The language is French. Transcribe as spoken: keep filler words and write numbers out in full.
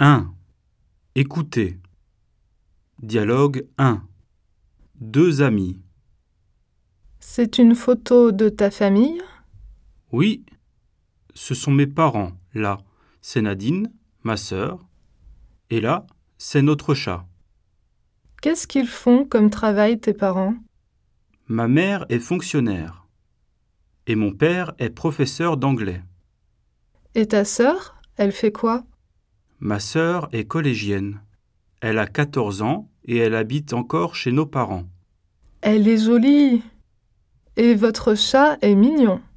un. Écoutez. Dialogue un. Deux amis. C'est une photo de ta famille? Oui, ce sont mes parents, là. C'est Nadine, ma sœur. Et là, c'est notre chat. Qu'est-ce qu'ils font comme travail tes parents? Ma mère est fonctionnaire. Et mon père est professeur d'anglais. Et ta sœur, elle fait quoi? Ma sœur est collégienne. Elle a quatorze ans et elle habite encore chez nos parents. Elle est jolie! Et votre chat est mignon.